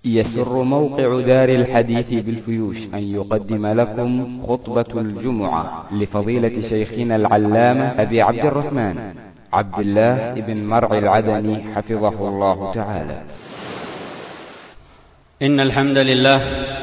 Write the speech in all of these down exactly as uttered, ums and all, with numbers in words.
يسر موقع دار الحديث بالفيوش أن يقدم لكم خطبة الجمعة لفضيلة شيخنا العلامة أبي عبد الرحمن عبد الله بن مرعي العدني حفظه الله تعالى. إن الحمد لله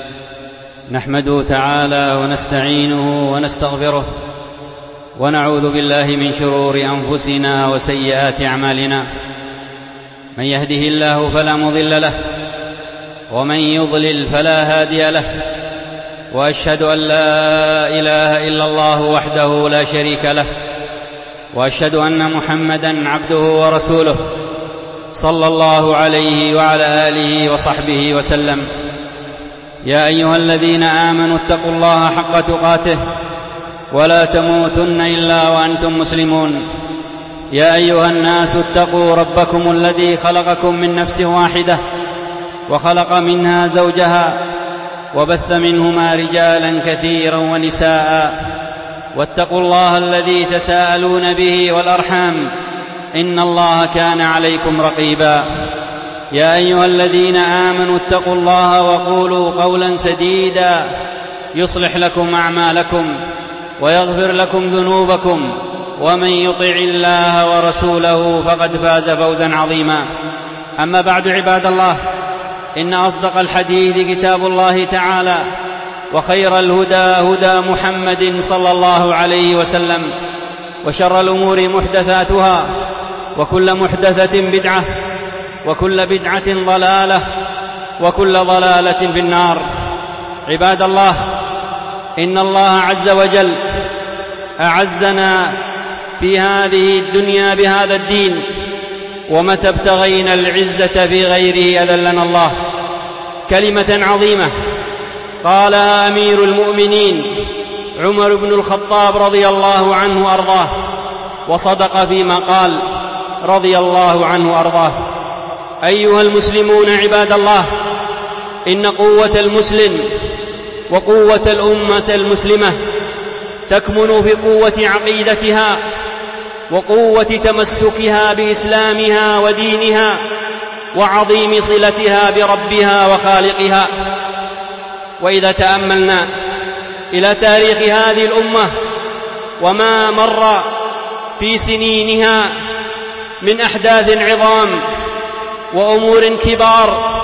نحمده تعالى ونستعينه ونستغفره ونعوذ بالله من شرور أنفسنا وسيئات أعمالنا. من يهده الله فلا مضل له ومن يضلل فلا هادي له، وأشهد أن لا إله إلا الله وحده لا شريك له، وأشهد أن محمدًا عبده ورسوله صلى الله عليه وعلى آله وصحبه وسلم. يا أيها الذين آمنوا اتقوا الله حق تقاته ولا تموتن إلا وأنتم مسلمون. يا أيها الناس اتقوا ربكم الذي خلقكم من نفس واحدة وخلق منها زوجها وبث منهما رجالا كثيرا ونساء، واتقوا الله الذي تساءلون به والأرحام إن الله كان عليكم رقيبا. يا أيها الذين آمنوا اتقوا الله وقولوا قولا سديدا يصلح لكم أعمالكم ويغفر لكم ذنوبكم، ومن يطع الله ورسوله فقد فاز فوزا عظيما. أما بعد، عباد الله، إن أصدق الحديث كتاب الله تعالى، وخير الهدى هدى محمد صلى الله عليه وسلم، وشر الأمور محدثاتها، وكل محدثة بدعة، وكل بدعة ضلالة، وكل ضلالة في النار. عباد الله، إن الله عز وجل أعزنا في هذه الدنيا بهذا الدين، ومتى ابتغينا العزة في غيره أذلنا الله. كلمة عظيمة قالها أمير المؤمنين عمر بن الخطاب رضي الله عنه وأرضاه، وصدق فيما قال رضي الله عنه وأرضاه. أيها المسلمون عباد الله، إن قوة المسلم وقوة الأمة المسلمة تكمن في قوة عقيدتها وقوة تمسكها بإسلامها ودينها وعظيم صلتها بربها وخالقها. وإذا تأملنا إلى تاريخ هذه الأمة وما مر في سنينها من أحداث عظام وأمور كبار،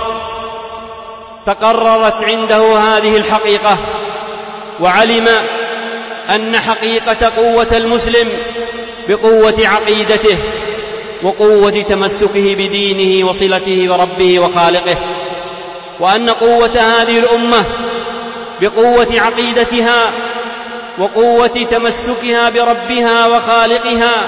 تقررت عنده هذه الحقيقة، وعلم أن حقيقة قوة المسلم بقوة عقيدته وقوة تمسكه بدينه وصلته بربه وخالقه، وأن قوة هذه الأمة بقوة عقيدتها وقوة تمسكها بربها وخالقها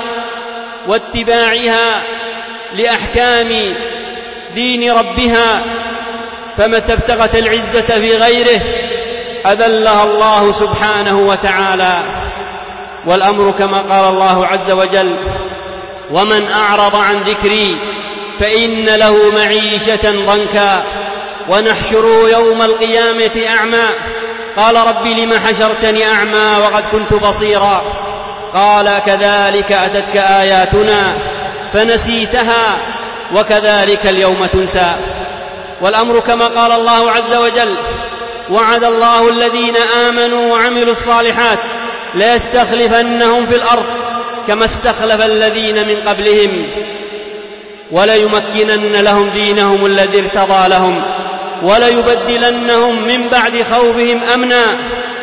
واتباعها لأحكام دين ربها. فمتى ابتغت العزة في غيره أذلها الله سبحانه وتعالى. والأمر كما قال الله عز وجل: ومن أعرض عن ذكري فإن له معيشة ضنكا ونحشره يوم القيامة أعمى قال رب لم حشرتني أعمى وقد كنت بصيرا قال كذلك أتتك آياتنا فنسيتها وكذلك اليوم تنسى. والأمر كما قال الله عز وجل: وعد الله الذين آمنوا وعملوا الصالحات ليستخلفنهم في الأرض كما استخلف الذين من قبلهم وليمكنن لهم دينهم الذي ارتضى لهم وليبدلنهم من بعد خوفهم أمنا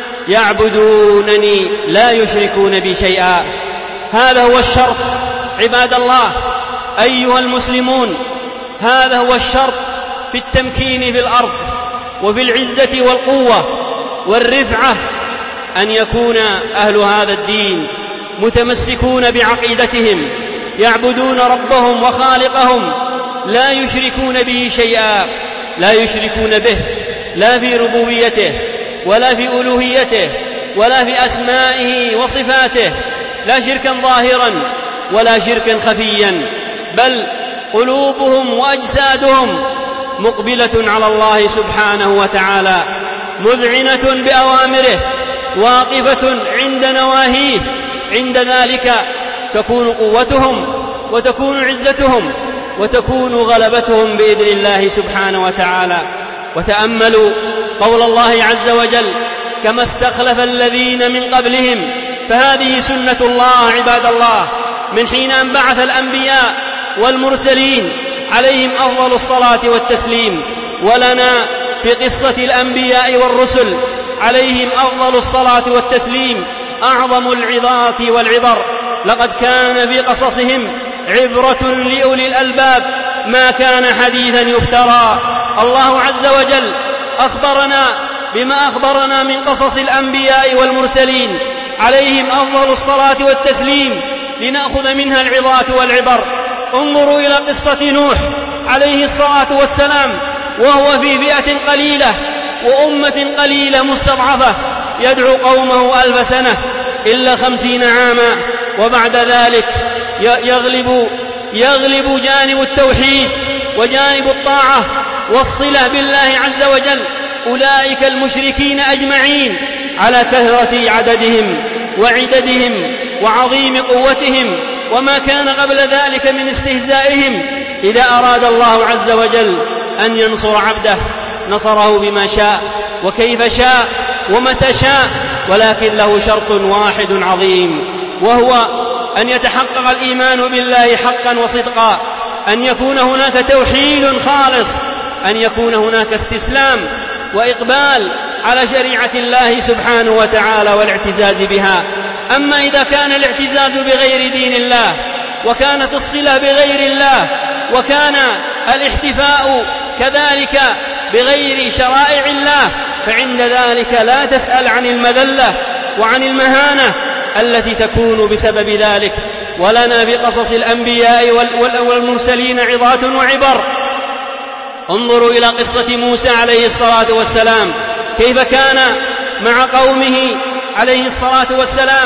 يعبدونني لا يشركون بي شيئا. هذا هو الشرط عباد الله أيها المسلمون، هذا هو الشرط في التمكين في الأرض وفي العزة والقوة والرفعة، أن يكون أهل هذا الدين متمسكون بعقيدتهم، يعبدون ربهم وخالقهم، لا يشركون به شيئا، لا يشركون به لا في ربوبيته ولا في ألوهيته ولا في أسمائه وصفاته، لا شركا ظاهرا ولا شركا خفيا، بل قلوبهم وأجسادهم مقبلة على الله سبحانه وتعالى، مذعنة بأوامره، واقفة عند نواهيه. عند ذلك تكون قوتهم وتكون عزتهم وتكون غلبتهم بإذن الله سبحانه وتعالى. وتأملوا قول الله عز وجل: كما استخلف الذين من قبلهم. فهذه سنة الله عباد الله، من حين أن بعث الأنبياء والمرسلين عليهم أفضل الصلاة والتسليم. ولنا في قصة الأنبياء والرسل عليهم أفضل الصلاة والتسليم أعظم العظات والعبر. لقد كان في قصصهم عبرة لأولي الألباب ما كان حديثا يفترى. الله عز وجل أخبرنا بما أخبرنا من قصص الأنبياء والمرسلين عليهم أفضل الصلاة والتسليم لنأخذ منها العظات والعبر. انظروا إلى قصة نوح عليه الصلاة والسلام، وهو في فئة قليلة وأمة قليلة مستضعفة يدعو قومه ألف سنة إلا خمسين عاما، وبعد ذلك يغلب, يغلب جانب التوحيد وجانب الطاعة والصلة بالله عز وجل أولئك المشركين أجمعين على كثرة عددهم وعددهم وعظيم قوتهم وما كان قبل ذلك من استهزائهم. إذا أراد الله عز وجل أن ينصر عبده نصره بما شاء وكيف شاء ومتى شاء، ولكن له شرط واحد عظيم، وهو أن يتحقق الإيمان بالله حقا وصدقا، أن يكون هناك توحيد خالص، أن يكون هناك استسلام وإقبال على شريعة الله سبحانه وتعالى والاعتزاز بها. أما إذا كان الاعتزاز بغير دين الله، وكانت الصلة بغير الله، وكان الاحتفاء كذلك بغير شرائع الله، فعند ذلك لا تسأل عن المذلة وعن المهانة التي تكون بسبب ذلك. ولنا في قصص الأنبياء والمرسلين عظات وعبر. انظروا إلى قصة موسى عليه الصلاة والسلام، كيف كان مع قومه عليه الصلاة والسلام،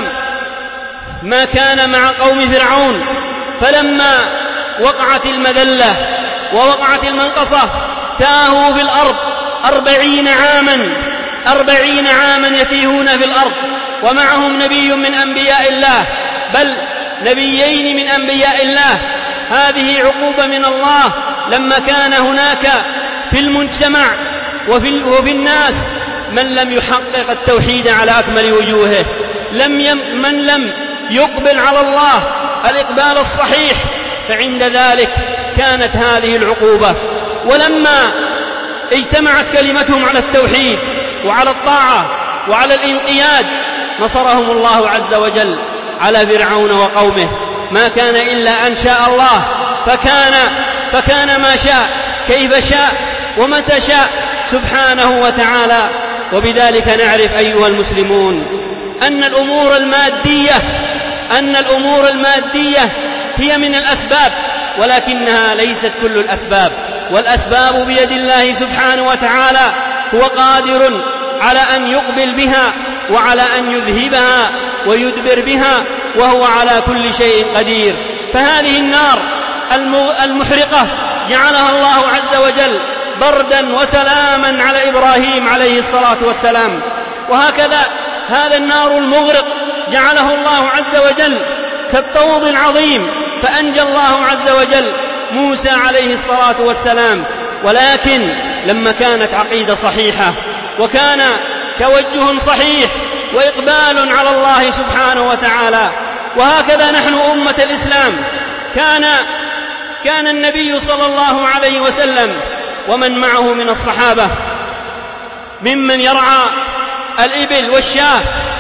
ما كان مع قوم فرعون. فلما وقعت المذلة ووقعت المنقصة تاهوا في الأرض أربعين عاما أربعين عاما يتيهون في الأرض، ومعهم نبي من أنبياء الله، بل نبيين من أنبياء الله. هذه عقوبة من الله لما كان هناك في المجتمع وفي, وفي الناس من لم يحقق التوحيد على أكمل وجوهه، لم يم من لم يقبل على الله الإقبال الصحيح، فعند ذلك كانت هذه العقوبة. ولما اجتمعت كلمتهم على التوحيد وعلى الطاعة وعلى الانقياد نصرهم الله عز وجل على فرعون وقومه. ما كان إلا أن شاء الله فكان, فكان ما شاء كيف شاء ومتى شاء سبحانه وتعالى. وبذلك نعرف أيها المسلمون أن الأمور المادية أن الأمور المادية هي من الأسباب، ولكنها ليست كل الأسباب، والأسباب بيد الله سبحانه وتعالى. هو قادر على أن يقبل بها وعلى أن يذهبها ويدبر بها، وهو على كل شيء قدير. فهذه النار المحرقة جعلها الله عز وجل بردا وسلاما على إبراهيم عليه الصلاة والسلام، وهكذا هذا النار المغرق جعله الله عز وجل كالطود العظيم، فأنجى الله عز وجل موسى عليه الصلاة والسلام. ولكن لما كانت عقيدة صحيحة وكان توجه صحيح وإقبال على الله سبحانه وتعالى. وهكذا نحن أمة الإسلام، كان كان النبي صلى الله عليه وسلم ومن معه من الصحابة ممن يرعى الإبل والشاة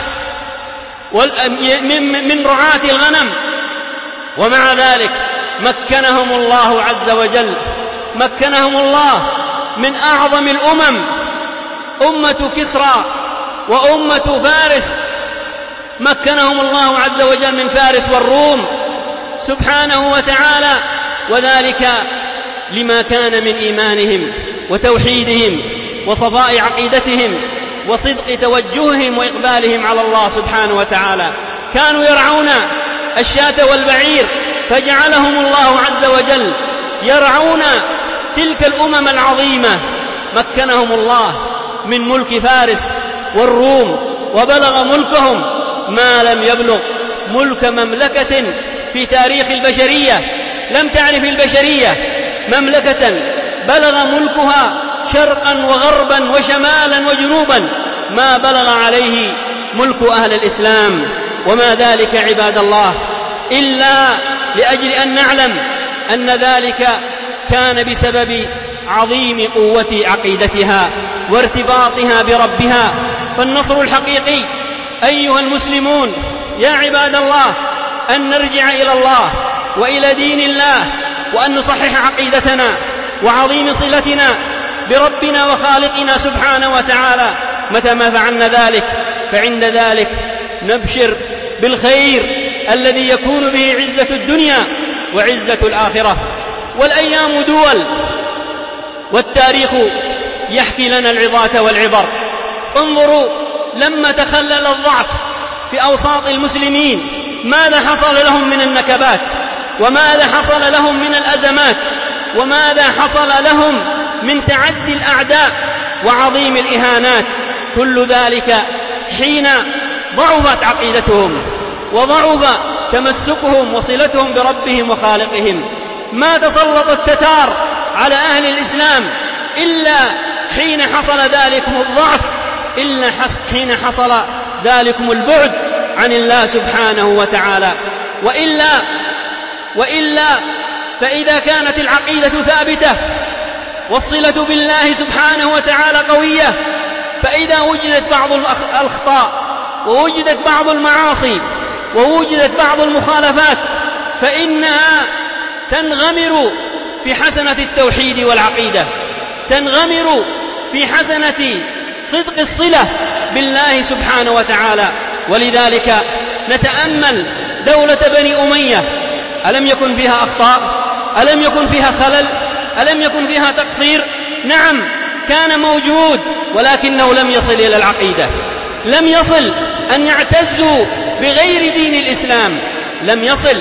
من رعاة الغنم، ومع ذلك مكنهم الله عز وجل مكنهم الله من أعظم الأمم، أمة كسرى وأمة فارس، مكنهم الله عز وجل من فارس والروم سبحانه وتعالى، وذلك لما كان من إيمانهم وتوحيدهم وصفاء عقيدتهم وصدق توجههم وإقبالهم على الله سبحانه وتعالى. كانوا يرعون الشاة والبعير، فجعلهم الله عز وجل يرعون تلك الأمم العظيمة. مكنهم الله من ملك فارس والروم، وبلغ ملكهم ما لم يبلغ ملك مملكة في تاريخ البشرية. لم تعرف البشرية مملكة بلغ ملكها شرقا وغربا وشمالا وجنوبا ما بلغ عليه ملك أهل الإسلام. وما ذلك عباد الله إلا لأجل أن نعلم أن ذلك كان بسبب عظيم قوة عقيدتها وارتباطها بربها. فالنصر الحقيقي أيها المسلمون يا عباد الله أن نرجع إلى الله وإلى دين الله، وأن نصحح عقيدتنا وعظيم صلتنا بربنا وخالقنا سبحانه وتعالى. متى ما فعلنا ذلك فعند ذلك نبشر بالخير الذي يكون به عزة الدنيا وعزة الآخرة. والأيام دول، والتاريخ يحكي لنا العظات والعبر. انظروا لما تخلل الضعف في أوساط المسلمين ماذا حصل لهم من النكبات، وماذا حصل لهم من الأزمات، وماذا حصل لهم من تعدي الأعداء وعظيم الإهانات. كل ذلك حين ضعفت عقيدتهم وضعف تمسكهم وصلتهم بربهم وخالقهم. ما تسلط التتار على أهل الإسلام إلا حين حصل ذلكم الضعف، إلا حين حصل ذلكم البعد عن الله سبحانه وتعالى. وإلا, وإلا فإذا كانت العقيدة ثابتة والصلة بالله سبحانه وتعالى قوية، فإذا وجدت بعض الأخطاء ووجدت بعض المعاصي ووجدت بعض المخالفات فإنها تنغمر في حسنة التوحيد والعقيدة، تنغمر في حسنة صدق الصلة بالله سبحانه وتعالى. ولذلك نتأمل دولة بني أمية، ألم يكن فيها أخطاء؟ ألم يكن فيها خلل؟ ألم يكن فيها تقصير؟ نعم كان موجود، ولكنه لم يصل إلى العقيدة، لم يصل أن يعتزوا بغير دين الإسلام، لم يصل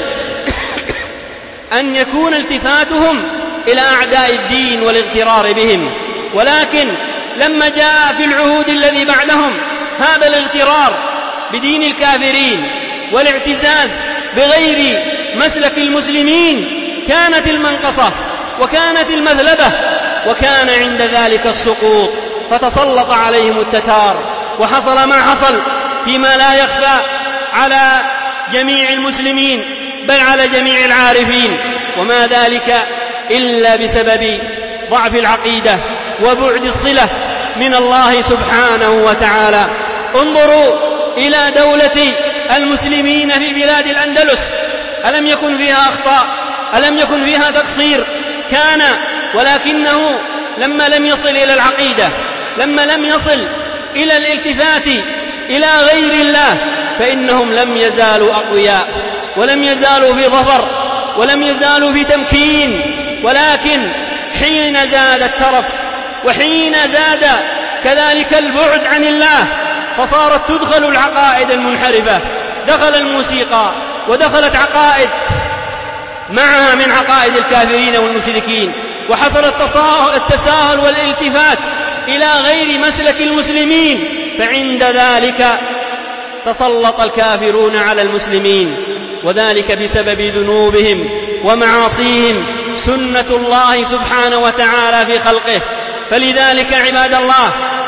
أن يكون التفاتهم إلى أعداء الدين والاغترار بهم. ولكن لما جاء في العهود الذي بعدهم هذا الاغترار بدين الكافرين والاعتزاز بغير مسلك المسلمين، كانت المنقصة وكانت المذلبة، وكان عند ذلك السقوط، فتسلط عليهم التتار، وحصل ما حصل فيما لا يخفى على جميع المسلمين بل على جميع العارفين. وما ذلك إلا بسبب ضعف العقيدة وبعد الصلة من الله سبحانه وتعالى. انظروا إلى دولة المسلمين في بلاد الأندلس، ألم يكن فيها أخطاء؟ ألم يكن فيها تقصير؟ كان، ولكنه لما لم يصل إلى العقيدة، لما لم يصل إلى الالتفات إلى غير الله، فإنهم لم يزالوا أقوياء، ولم يزالوا في ظفر، ولم يزالوا في تمكين. ولكن حين زاد الترف وحين زاد كذلك البعد عن الله، فصارت تدخل العقائد المنحرفة، دخل الموسيقى ودخلت عقائد معها من عقائد الكافرين والمشركين، وحصل التساهل والالتفات إلى غير مسلك المسلمين، فعند ذلك تسلط الكافرون على المسلمين، وذلك بسبب ذنوبهم ومعاصيهم، سنة الله سبحانه وتعالى في خلقه. فلذلك عباد الله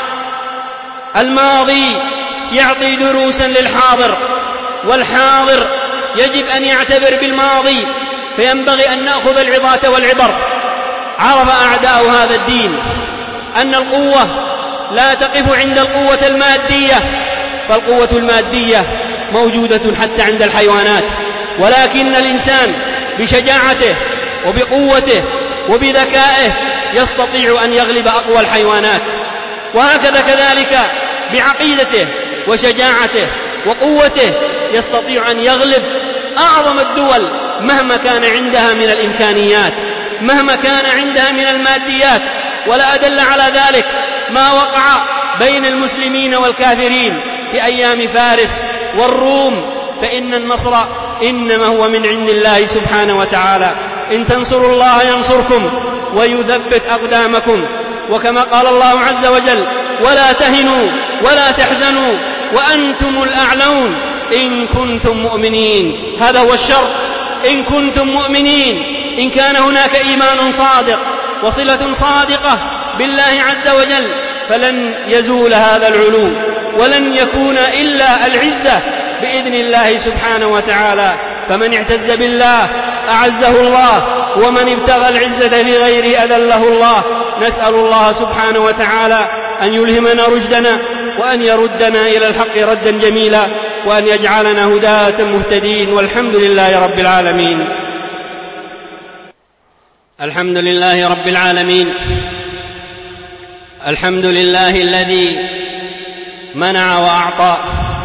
الماضي يعطي دروسا للحاضر، والحاضر يجب أن يعتبر بالماضي، فينبغي أن نأخذ العظات والعبر. عرف أعداء هذا الدين أن القوة لا تقف عند القوة المادية، فالقوة المادية موجودة حتى عند الحيوانات، ولكن الإنسان بشجاعته وبقوته وبذكائه يستطيع أن يغلب أقوى الحيوانات. وهكذا كذلك بعقيدته وشجاعته وقوته يستطيع أن يغلب أعظم الدول مهما كان عندها من الإمكانيات، مهما كان عندها من الماديات. ولا أدل على ذلك ما وقع بين المسلمين والكافرين في أيام فارس والروم، فإن النصر إنما هو من عند الله سبحانه وتعالى. إن تنصروا الله ينصركم ويثبت أقدامكم. وكما قال الله عز وجل: ولا تهنوا ولا تحزنوا وأنتم الأعلون إن كنتم مؤمنين. هذا هو الشرط، إن كنتم مؤمنين. إن كان هناك إيمان صادق وصلة صادقة بالله عز وجل فلن يزول هذا العلو، ولن يكون إلا العزة بإذن الله سبحانه وتعالى. فمن اعتز بالله أعزه الله، ومن ابتغى العزة في غيره أذله الله. نسأل الله سبحانه وتعالى أن يلهمنا رشدنا، وأن يردنا إلى الحق ردا جميلا، وأن يجعلنا هداة مهتدين، والحمد لله رب العالمين. الحمد لله رب العالمين. الحمد لله الذي منع وأعطى.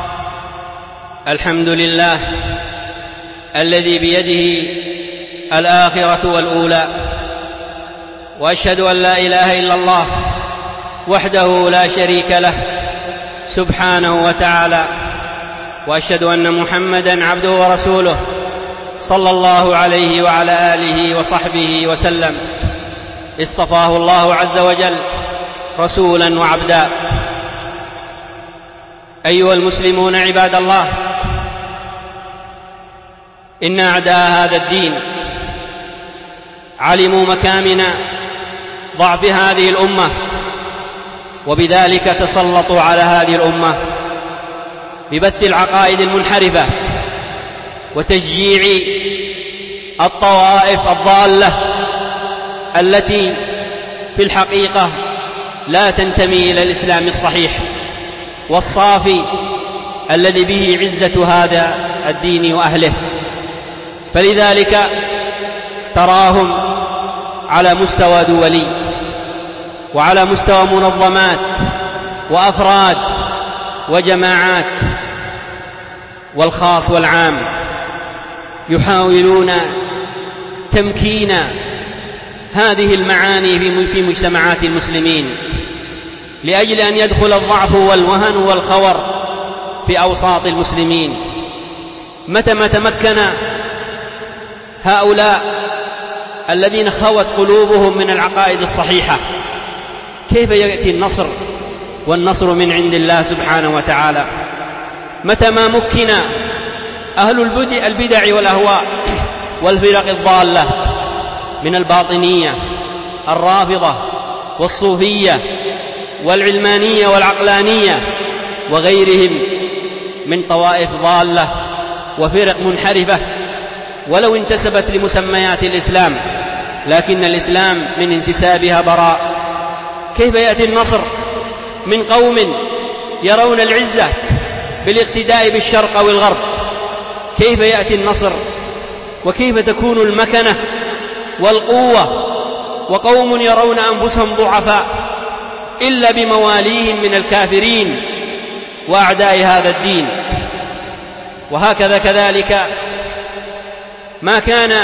الحمد لله الذي بيده الآخرة والأولى. وأشهد أن لا إله إلا الله وحده لا شريك له سبحانه وتعالى، وأشهد أن محمدًا عبده ورسوله صلى الله عليه وعلى آله وصحبه وسلم. اصطفاه الله عز وجل رسولا وعبدا. أيها المسلمون عباد الله، إن أعداء هذا الدين علموا مكامن ضعف هذه الأمة، وبذلك تسلطوا على هذه الأمة ببث العقائد المنحرفة وتشجيع الطوائف الضالة التي في الحقيقة لا تنتمي إلى الإسلام الصحيح والصافي الذي به عزة هذا الدين وأهله. فلذلك تراهم على مستوى دولي، وعلى مستوى منظمات وأفراد وجماعات والخاص والعام يحاولون تمكين هذه المعاني في مجتمعات المسلمين، لأجل أن يدخل الضعف والوهن والخور في أوساط المسلمين. متى ما تمكن هؤلاء الذين خوت قلوبهم من العقائد الصحيحة، كيف يأتي النصر؟ والنصر من عند الله سبحانه وتعالى. متى ما مكن أهل البدع والأهواء والفرق الضالة من الباطنية الرافضة والصوفية والعلمانية والعقلانية وغيرهم من طوائف ضالة وفرق منحرفة، ولو انتسبت لمسميات الإسلام، لكن الإسلام من انتسابها براء. كيف يأتي النصر من قوم يرون العزة بالاقتداء بالشرق أو الغرب؟ كيف يأتي النصر وكيف تكون المكنة والقوة وقوم يرون أنفسهم ضعفاء إلا بمواليهم من الكافرين وأعداء هذا الدين؟ وهكذا كذلك ما كان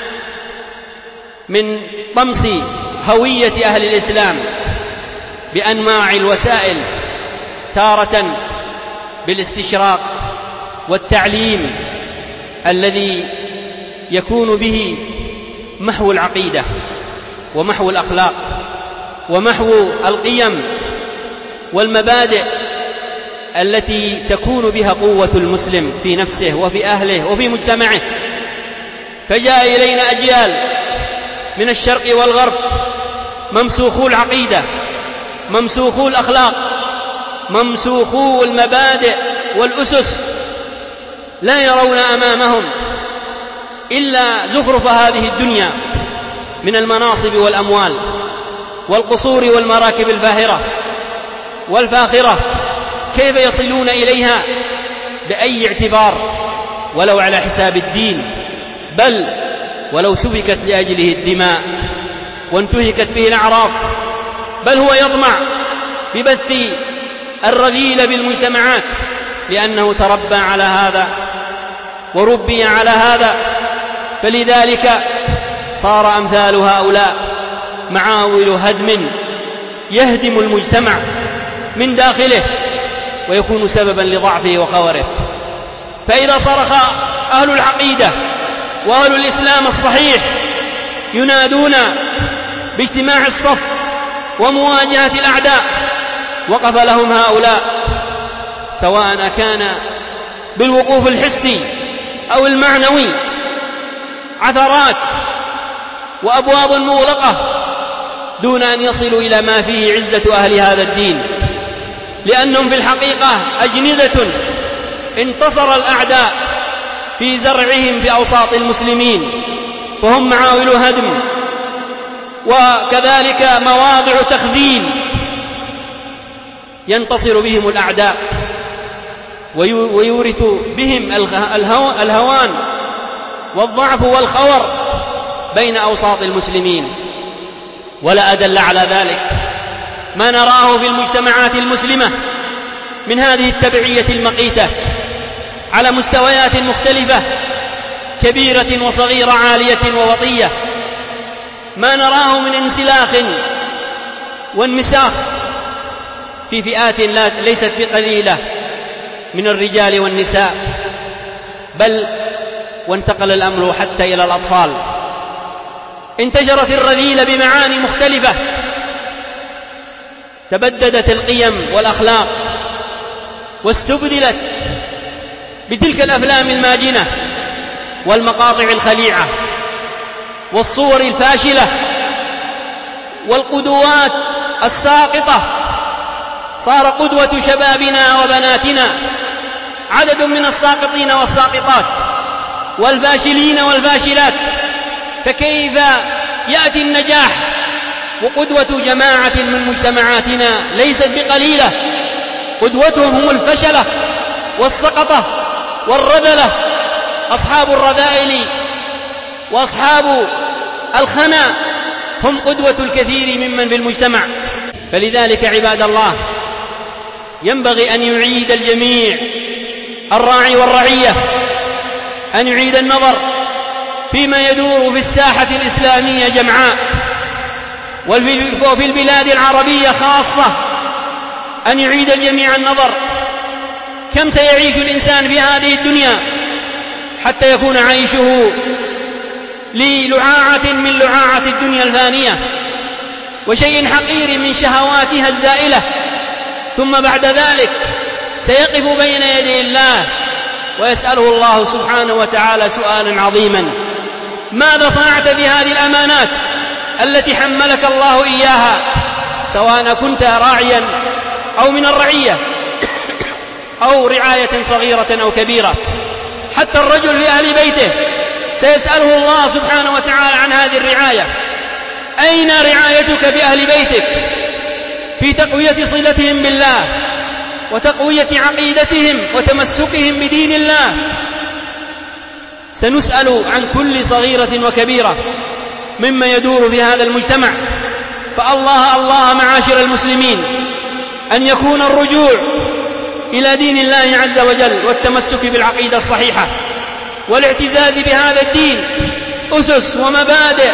من طمس هوية أهل الإسلام بأنواع الوسائل، تارة بالاستشراق والتعليم الذي يكون به محو العقيدة ومحو الأخلاق ومحو القيم والمبادئ التي تكون بها قوة المسلم في نفسه وفي أهله وفي مجتمعه. فجاء إلينا أجيال من الشرق والغرب ممسوخو العقيدة، ممسوخو الأخلاق، ممسوخو المبادئ والأسس، لا يرون أمامهم إلا زخرف هذه الدنيا من المناصب والأموال والقصور والمراكب الفاهرة والفاخرة. كيف يصلون إليها بأي اعتبار؟ ولو على حساب الدين، بل ولو سفكت لأجله الدماء وانتهكت به الأعراض. بل هو يطمع ببث الرذيل بالمجتمعات، لأنه تربى على هذا وربي على هذا. فلذلك صار أمثال هؤلاء معاول هدم يهدم المجتمع من داخله ويكون سببا لضعفه وخوره. فإذا صرخ أهل العقيدة وأهل الإسلام الصحيح ينادون باجتماع الصف ومواجهة الأعداء، وقف لهم هؤلاء، سواء كان بالوقوف الحسي أو المعنوي، عثرات وأبواب مغلقة دون أن يصلوا إلى ما فيه عزة أهل هذا الدين، لأنهم في الحقيقة أجندة انتصر الأعداء في زرعهم في أوساط المسلمين، فهم معاول هدم وكذلك مواضع تخذيل ينتصر بهم الأعداء ويورث بهم الهوان والضعف والخور بين أوساط المسلمين. ولا أدل على ذلك ما نراه في المجتمعات المسلمة من هذه التبعية المقيتة على مستويات مختلفة كبيرة وصغيرة عالية ووطية، ما نراه من انسلاخ وانمساخ في فئات ليست بقليلة من الرجال والنساء، بل وانتقل الأمر حتى إلى الأطفال. انتشرت الرذيلة بمعاني مختلفة، تبددت القيم والأخلاق واستبدلت بتلك الأفلام الماجنة والمقاطع الخليعة والصور الفاشلة والقدوات الساقطة. صار قدوة شبابنا وبناتنا عدد من الساقطين والساقطات والفاشلين والفاشلات، فكيف يأتي النجاح وقدوة جماعة من مجتمعاتنا ليست بقليلة قدوتهم هم الفشلة والسقطة والرذلة، أصحاب الرذائل وأصحاب الخنا هم قدوة الكثير ممن في المجتمع. فلذلك عباد الله ينبغي أن يعيد الجميع، الراعي والرعية، أن يعيد النظر فيما يدور في الساحة الإسلامية جمعاء وفي البلاد العربية خاصة، أن يعيد الجميع النظر كم سيعيش الإنسان في هذه الدنيا حتى يكون عيشه للعاعة من لعاعة الدنيا الفانية وشيء حقير من شهواتها الزائلة، ثم بعد ذلك سيقف بين يدي الله ويسأله الله سبحانه وتعالى سؤالا عظيما: ماذا صنعت في هذه الأمانات التي حملك الله إياها، سواء كنت راعيا أو من الرعية أو رعاية صغيرة أو كبيرة. حتى الرجل في أهل بيته سيسأله الله سبحانه وتعالى عن هذه الرعاية: أين رعايتك بأهل بيتك في تقوية صلتهم بالله وتقوية عقيدتهم وتمسكهم بدين الله؟ سنسأل عن كل صغيرة وكبيرة مما يدور في هذا المجتمع. فالله الله معاشر المسلمين أن يكون الرجوع إلى دين الله عز وجل والتمسك بالعقيدة الصحيحة والاعتزاز بهذا الدين أسس ومبادئ،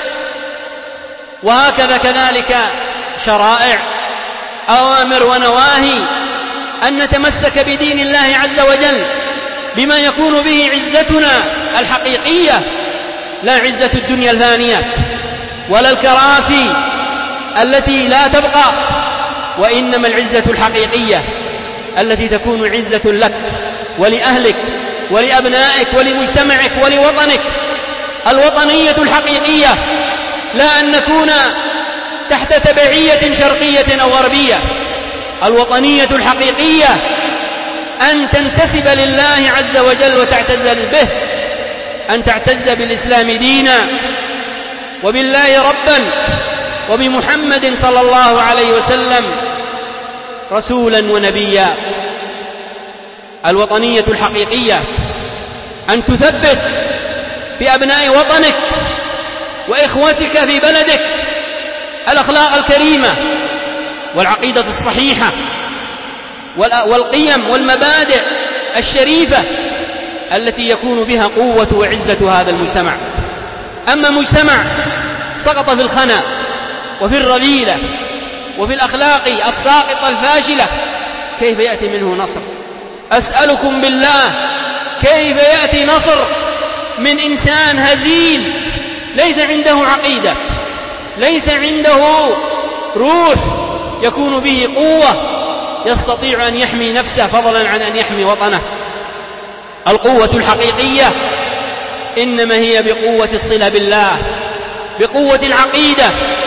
وهكذا كذلك شرائع، أوامر ونواهي، أن نتمسك بدين الله عز وجل بما يكون به عزتنا الحقيقية، لا عزة الدنيا الفانية ولا الكراسي التي لا تبقى، وإنما العزة الحقيقية التي تكون عزة لك ولأهلك ولأبنائك ولمجتمعك ولوطنك. الوطنية الحقيقية لا أن نكون تحت تبعية شرقية أو غربية، الوطنية الحقيقية أن تنتسب لله عز وجل وتعتز به، أن تعتز بالإسلام دينا وبالله ربا وبمحمد صلى الله عليه وسلم رسولا ونبيا. الوطنية الحقيقية أن تثبت في أبناء وطنك وإخوتك في بلدك الأخلاق الكريمة والعقيدة الصحيحة والقيم والمبادئ الشريفة التي يكون بها قوة وعزة هذا المجتمع. أما مجتمع سقط في الخنا وفي الرذيلة وفي الأخلاق الساقطة الفاشلة كيف يأتي منه نصر؟ أسألكم بالله كيف يأتي نصر من إنسان هزيل ليس عنده عقيدة، ليس عنده روح يكون به قوة يستطيع أن يحمي نفسه فضلا عن أن يحمي وطنه؟ القوة الحقيقية إنما هي بقوة الصلة بالله، بقوة العقيدة،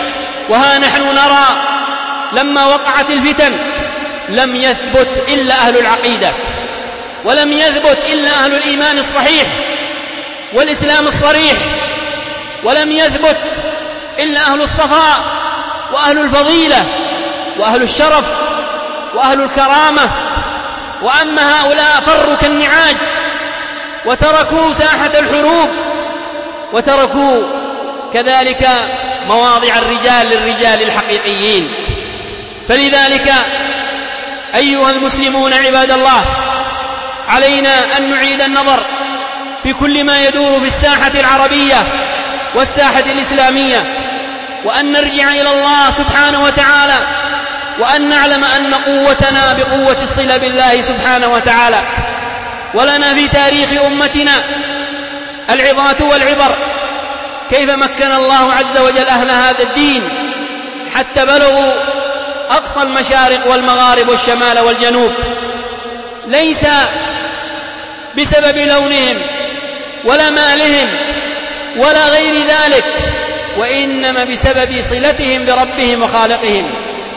وها نحن نرى لما وقعت الفتن لم يثبت إلا أهل العقيدة، ولم يثبت إلا أهل الإيمان الصحيح والإسلام الصريح، ولم يثبت إلا أهل الصفاء وأهل الفضيلة وأهل الشرف وأهل الكرامة. وأما هؤلاء فروا كالنعاج وتركوا ساحة الحروب، وتركوا كذلك مواضع الرجال للرجال الحقيقيين. فلذلك أيها المسلمون عباد الله، علينا أن نعيد النظر في كل ما يدور في الساحة العربية والساحة الإسلامية، وأن نرجع إلى الله سبحانه وتعالى، وأن نعلم أن قوتنا بقوة الصلة بالله سبحانه وتعالى. ولنا في تاريخ أمتنا العظات والعبر كيف مكن الله عز وجل أهل هذا الدين حتى بلغوا أقصى المشارق والمغارب والشمال والجنوب، ليس بسبب لونهم ولا مالهم ولا غير ذلك، وإنما بسبب صلتهم بربهم وخالقهم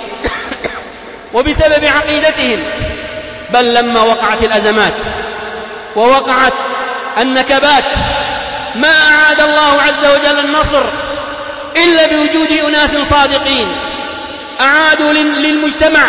وبسبب عقيدتهم. بل لما وقعت الأزمات ووقعت النكبات ما أعاد الله عز وجل النصر إلا بوجود أناس صادقين أعادوا للمجتمع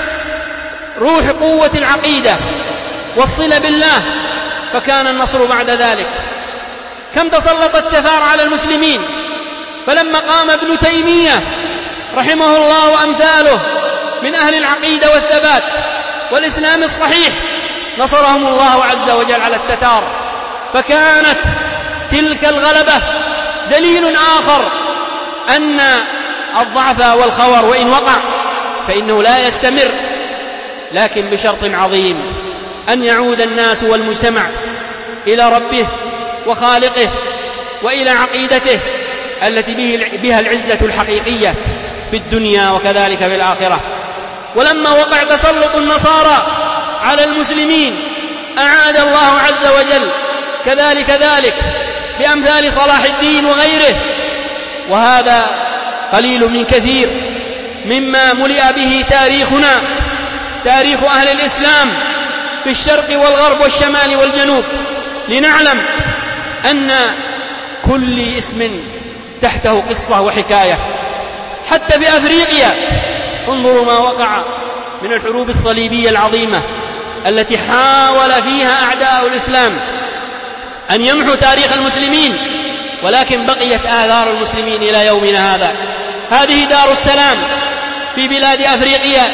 روح قوة العقيدة والصلة بالله، فكان النصر بعد ذلك. كم تسلط التتار على المسلمين، فلما قام ابن تيمية رحمه الله وأمثاله من أهل العقيدة والثبات والإسلام الصحيح نصرهم الله عز وجل على التتار. فكانت تلك الغلبة دليل آخر أن الضعف والخور وإن وقع فإنه لا يستمر، لكن بشرط عظيم أن يعود الناس والمجتمع إلى ربه وخالقه وإلى عقيدته التي بها العزة الحقيقية في الدنيا وكذلك في الآخرة. ولما وقع تسلط النصارى على المسلمين أعاد الله عز وجل كذلك ذلك بأمثال صلاح الدين وغيره، وهذا قليل من كثير مما ملئ به تاريخنا، تاريخ أهل الإسلام في الشرق والغرب والشمال والجنوب، لنعلم أن كل اسم تحته قصة وحكاية. حتى في أفريقيا انظروا ما وقع من الحروب الصليبية العظيمة التي حاول فيها أعداء الإسلام أن يمحوا تاريخ المسلمين، ولكن بقيت آثار المسلمين إلى يومنا هذا. هذه دار السلام في بلاد أفريقيا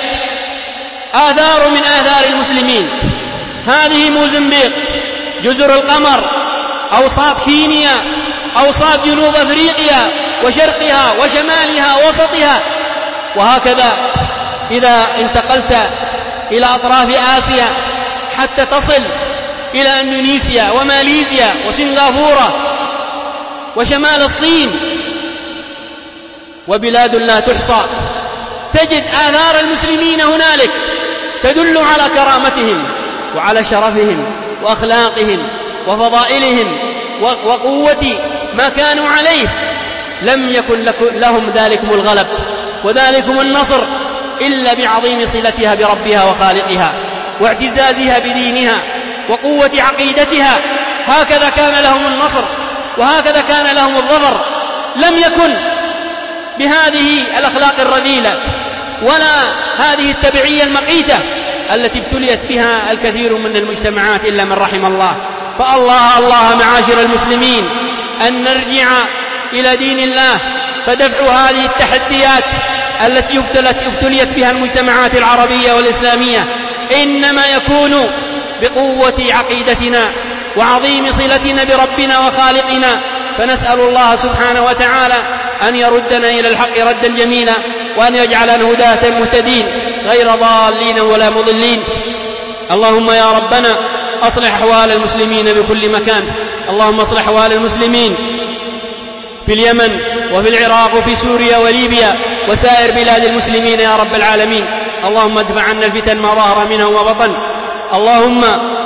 آثار من آثار المسلمين، هذه موزمبيق، جزر القمر، أوساط كينيا، أوساط جنوب أفريقيا وشرقها وشمالها ووسطها. وهكذا إذا انتقلت إلى أطراف آسيا حتى تصل إلى إندونيسيا وماليزيا وسنغافورة وشمال الصين وبلاد لا تحصى، تجد آثار المسلمين هنالك تدل على كرامتهم وعلى شرفهم وأخلاقهم وفضائلهم وقوة ما كانوا عليه. لم يكن لهم ذلكم الغلب وذلكم النصر إلا بعظيم صلتها بربها وخالقها واعتزازها بدينها وقوة عقيدتها. هكذا كان لهم النصر وهكذا كان لهم الظفر. لم يكن بهذه الأخلاق الرذيلة ولا هذه التبعية المقيتة التي ابتليت بها الكثير من المجتمعات إلا من رحم الله. فالله الله معاشر المسلمين أن نرجع إلى دين الله، فدفع هذه التحديات التي ابتليت بها المجتمعات العربية والإسلامية إنما يكون بقوة عقيدتنا وعظيم صلتنا بربنا وخالقنا. فنسأل الله سبحانه وتعالى أن يردنا إلى الحق ردا جميلا، وأن يجعلنا هداة مهتدين غير ضالين ولا مضلين. اللهم يا ربنا أصلح أحوال المسلمين بكل مكان، اللهم أصلح أحوال المسلمين في اليمن وفي العراق وفي سوريا وليبيا وسائر بلاد المسلمين يا رب العالمين. اللهم ادفع عنا الفتن ما ظهر منها وما بطن، اللهم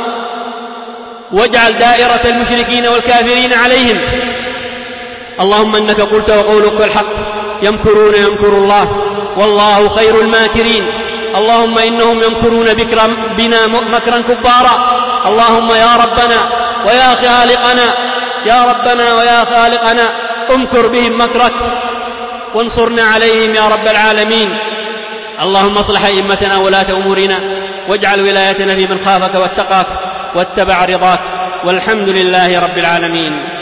واجعل دائرة المشركين والكافرين عليهم. اللهم إنك قلت وقولك الحق يمكرون يمكر الله والله خير الماكرين. اللهم إنهم يمكرون بنا مكرا كبارا. اللهم يا ربنا ويا خالقنا يا ربنا ويا خالقنا امكر بهم مكرك وانصرنا عليهم يا رب العالمين. اللهم اصلح أئمتنا ولاة أمورنا واجعل ولايتنا في من خافك واتقاك واتبع رضاك، والحمد لله رب العالمين.